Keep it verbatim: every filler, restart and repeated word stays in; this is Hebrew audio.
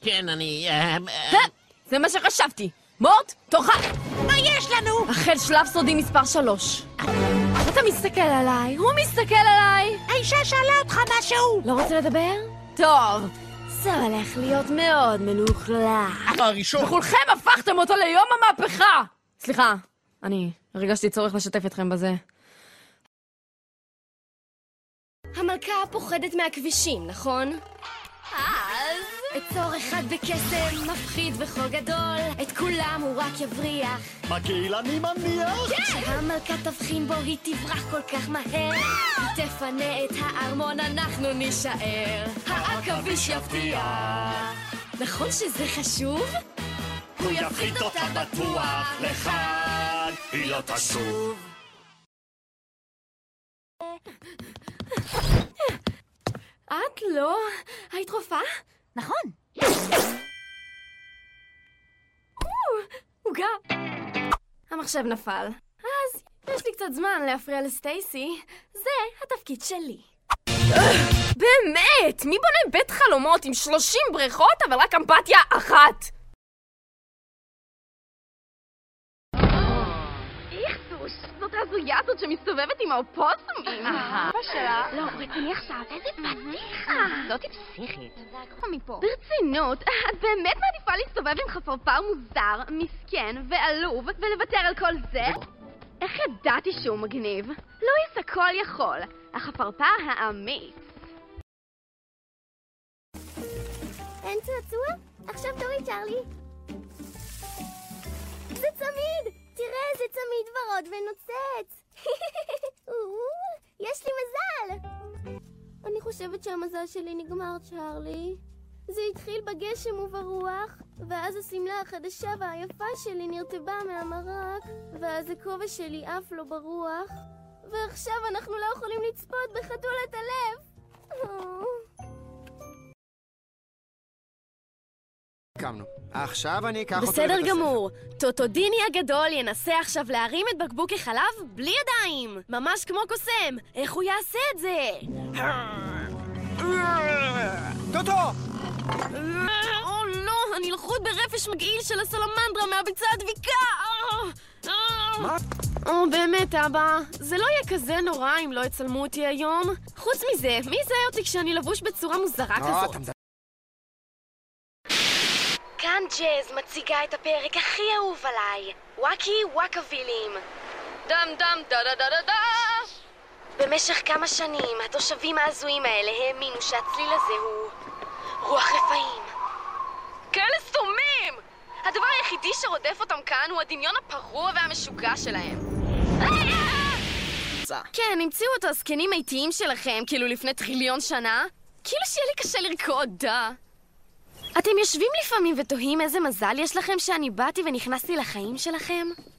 כן, אני... זה מה שחשבתי. מורט, תורך! מה יש לנו? החל שלב סודי מספר שלוש. אתה מסתכל עליי, הוא מסתכל עליי. האישה שאלה אותך משהו. לא רוצה לדבר? טוב. זה הולך להיות מאוד מלוכלך. הראשון. וכולכם הפכתם אותו ליום המהפכה! סליחה, אני הרגשתי צורך לשתף אתכם בזה. המלכה פוחדת מהכבישים, נכון? אז... עצור אחד בקסם, מפחיד וחוק גדול, את כולם הוא רק יבריח. מגעיל אני מניח? כן! כשהמלכה תבחין בו היא תברח כל כך מהר, היא תפנה את הארמון, אנחנו נישאר. העכביש יפתיע. נכון שזה חשוב? הוא יפחיד אותה בטוח, לכאן היא לא תשוב. את לא? היית רופאה? נכון. עוגה. המחשב נפל. אז יש לי קצת זמן להפריע לסטייסי. זה התפקיד שלי. באמת! מי בונה בית חלומות עם שלושים בריכות אבל רק אמפתיה אחת? זאת הזויה הזאת שמסתובבת עם האופוסומים. אהה. שלה. לא, רציני עכשיו, איזה פתיחה. זאת היא פסיכית. קחו מפה. ברצינות, את באמת מעדיפה להסתובב עם חפרפר מוזר, מסכן ועלוב, ולוותר על כל זה? איך ידעתי שהוא מגניב? לואיס הכל יכול, החפרפר האמיץ. אין צעצוע? עכשיו תורי צ'רלי. זה צמיד! תראה איזה צמיד ורוד ונוצץ! יש לי מזל! אני חושבת שהמזל שלי נגמר, צ'רלי. זה התחיל בגשם וברוח, ואז השמלה החדשה והיפה שלי נרטבה מהמרק, ואז הכובע שלי עף לו ברוח, ועכשיו אנחנו לא יכולים לצפות בחתולת הלב. קמנו. עכשיו אני אקח אותו לבית בסדר הספר. גמור. טוטודיני הגדול ינסה עכשיו להרים את בקבוק החלב בלי ידיים. ממש כמו קוסם. איך הוא יעשה את זה? טוטו! או לא, אני לחוט ברפש מגעיל של הסלמנדרה מהביצה הדביקה. מה? או באמת אבא, זה לא יהיה כזה נורא אם לא יצלמו אותי היום. חוץ מזה, מי יזהה אותי כשאני לבוש בצורה מוזרה כזאת? כאן ג'אז מציגה את הפרק הכי אהוב עליי, וואקי וואקווילים. דם דם דה דה דה דה דה. במשך כמה שנים התושבים ההזויים האלה האמינו שהצליל הזה הוא רוח רפאים. כאלה סתומים! הדבר היחידי שרודף אותם כאן הוא הדמיון הפרוע והמשוגע שלהם. כן, המציאו את הזקנים האיטיים שלכם כאילו לפני טריליון שנה. כאילו שיהיה לי קשה לרקוד, דה. אתם יושבים לפעמים ותוהים איזה מזל יש לכם שאני באתי ונכנסתי לחיים שלכם?